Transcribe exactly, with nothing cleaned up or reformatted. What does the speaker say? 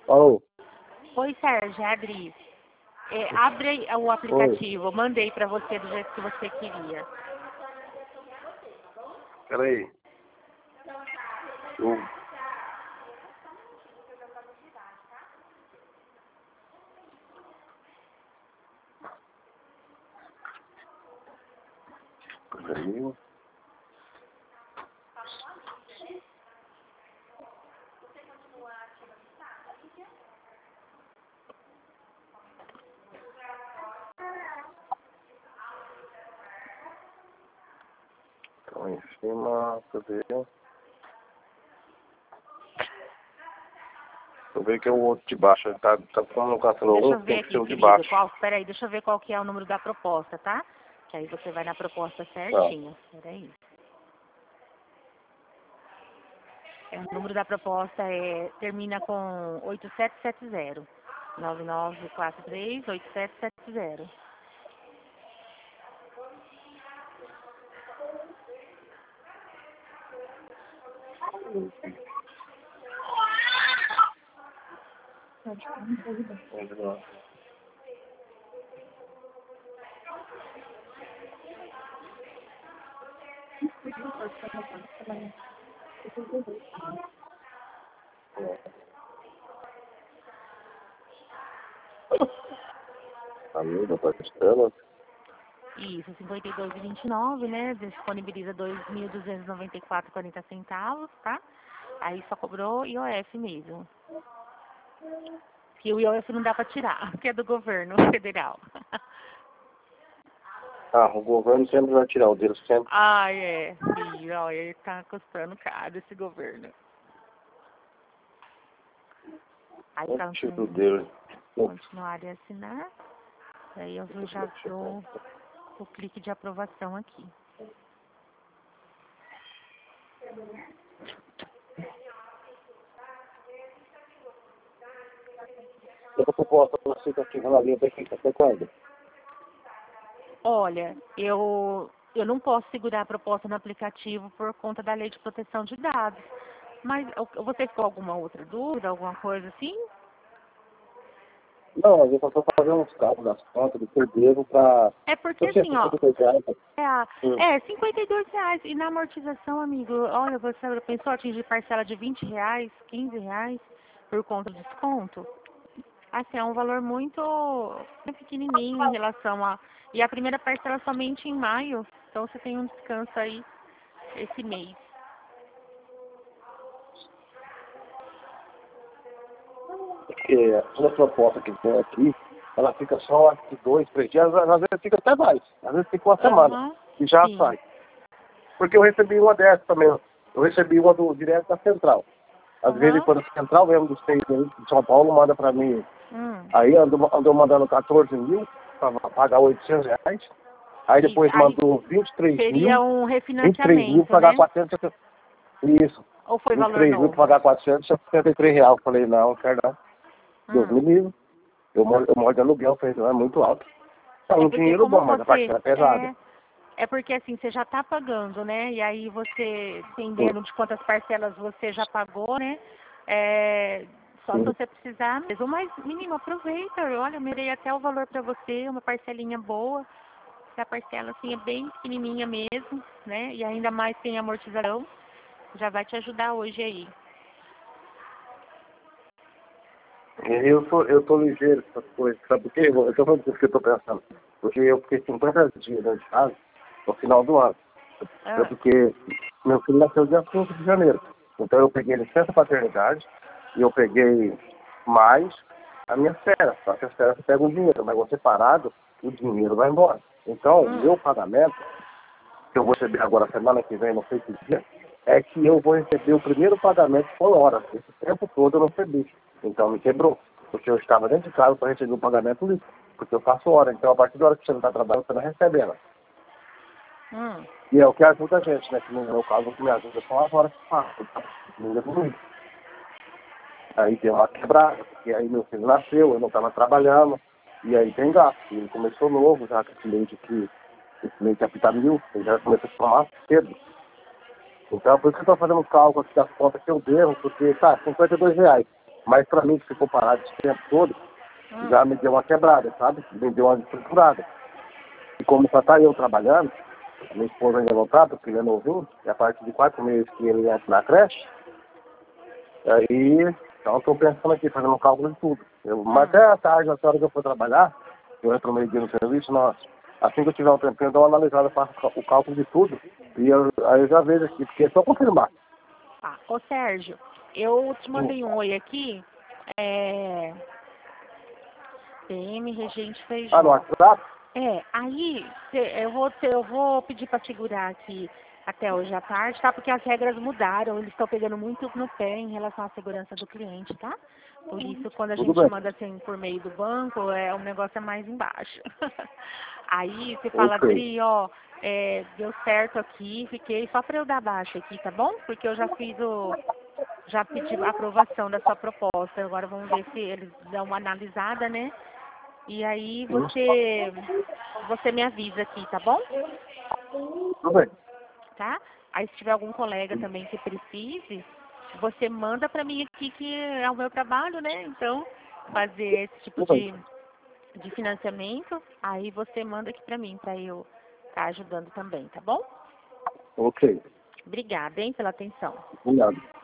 Alô? Oi, Sérgio, é a Adri. É, abre o aplicativo, eu mandei pra você do jeito que você queria. Peraí. Eu... Peraí. Então, em cima, cadê? Eu vejo que é o outro de baixo, tá, tá colocando Deixa eu um, ver tem que ser aqui, o de querido. baixo. Qual, peraí, deixa eu ver qual que é o número da proposta, tá? Que aí você vai na proposta Tá. certinho. Peraí. É, o número da proposta é, termina com oito sete sete zero. nove nove quatro três oito sete sete zero. Onde lá? Amiga, tá testando? Isso, cinquenta e dois e vinte e nove, né? Disponibiliza dois mil duzentos e noventa e quatro e quarenta centavos, tá? Aí só cobrou I O F mesmo. Que o I O F não dá pra tirar, que é do governo federal. Ah, o governo sempre vai tirar o dele, sempre. Ah, é. Sim, olha, tá custando caro esse governo. Aí O tá tiro com dele. continuar e assinar. Aí eu já dou o clique de aprovação aqui. Eu proposta pra você que ativa na linha até até quando? Olha, eu, eu não posso segurar a proposta no aplicativo por conta da lei de proteção de dados. Mas o- você ficou alguma outra dúvida, alguma coisa assim? Não, a gente só fazer uns cálculos das contas do que eu devo pra... É porque Eu sei, assim, ó, cinquenta e dois reais. é, a- Hum. é cinquenta e dois reais. E na amortização, amigo, olha, você pensou atingir parcela de vinte reais, quinze reais por conta do desconto? Assim, é um valor muito pequenininho em relação a... E a primeira parcela somente em maio, então você tem um descanso aí esse mês. Porque toda proposta que tem aqui, ela fica só acho que dois, três dias, às às vezes fica até mais. Às vezes fica uma semana. Aham, E já sim. sai. Porque eu recebi uma dessas também. Eu recebi uma do, direto da central. Às vezes, Aham. quando a central mesmo do seis de São Paulo, manda pra mim. Hum. Aí andou, andou mandando quatorze mil para pagar oitocentos reais. Aí Isso. depois Aí mandou vinte e três seria mil, um vinte e três mil refinanciamento, para pagar né? quatrocentos. Isso. Ou foi vinte e valor três mil para novo? pagar quatrocentos e setenta e três reais. Eu falei, não, quero não. Deus me Hum. livre. Eu moro, eu moro de aluguel, falei, não, é muito alto. É É um porque dinheiro como bom, mas a você... parcela é pesada. É, é porque assim, você já está pagando, né? E aí você, Sim, dependendo de quantas parcelas você já pagou, né? É, só se sim. você precisar mesmo. Mas, menino, aproveita. Olha, eu mirei até o valor para você, uma parcelinha boa. Se a parcela assim é bem pequenininha mesmo, né? E ainda mais tem amortização, já vai te ajudar hoje aí. Eu tô, eu tô ligeiro com essas coisas, sabe por quê? Eu tô falando isso que eu tô pensando. Porque eu fiquei cinquenta dias dentro de casa no final do ano. É Ah, porque meu filho nasceu dia cinco de janeiro. Então eu peguei licença paternidade e eu peguei mais a minha férias. Só que as férias você pega o dinheiro, mas você parado, o dinheiro vai embora. Então, o hum, meu pagamento, que eu vou receber agora semana que vem, não sei que dia, é que eu vou receber o primeiro pagamento por hora. Esse tempo todo eu não recebi. Então me quebrou. Porque eu estava dentro de casa para receber o pagamento livre. Porque eu faço hora. Então, a partir da hora que você não está trabalhando, você não recebe ela. hum. E é o que ajuda a gente, né? Que no meu caso, o que me ajuda são as horas que faço. Não evolui. Aí deu uma quebrada, porque aí meu filho nasceu, eu não estava trabalhando. E aí tem gasto. E ele começou novo, já com esse leite aqui, esse leite apitamil, ele já começou a tomar cedo. Então, por isso que eu estou fazendo um cálculo aqui das contas que eu devo, porque, tá, cinquenta e dois reais. Mas para mim, que ficou parado esse tempo todo, hum. já me deu uma quebrada, sabe? Me deu uma estruturada. E como só tá eu trabalhando, minha esposa ainda não tá, porque ele é novinho, e a partir de quatro meses que ele entra na creche, aí, então eu tô pensando aqui, fazendo um cálculo de tudo. Eu, mas até a tarde, na hora que eu for trabalhar, eu entro no meio dia no serviço, nós, assim que eu tiver um tempinho, eu dou uma analisada, faço o cálculo de tudo, e eu, aí eu já vejo aqui, porque é só confirmar. Ah, ô Sérgio, eu te mandei um oi aqui, é... P M Regente Feijó. Ah, no WhatsApp? É, aí eu vou, eu vou pedir para segurar aqui até hoje à tarde, tá? Porque as regras mudaram, eles estão pegando muito no pé em relação à segurança do cliente, tá? Por isso, quando a Tudo gente bem. manda assim por meio do banco, é, o negócio é mais embaixo. Aí você fala, Okay. Dri, ó, é, deu certo aqui, fiquei só para eu dar baixa aqui, tá bom? Porque eu já fiz o... Já pedi a aprovação da sua proposta. Agora vamos ver se eles dão uma analisada, né? E aí você, você me avisa aqui, tá bom? Tudo bem. Tá? Aí se tiver algum colega também que precise, você manda pra mim aqui, que é o meu trabalho, né? Então, fazer esse tipo de, de financiamento, aí você manda aqui pra mim, pra eu estar ajudando também, tá bom? Ok. Obrigada, hein, pela atenção. Obrigado.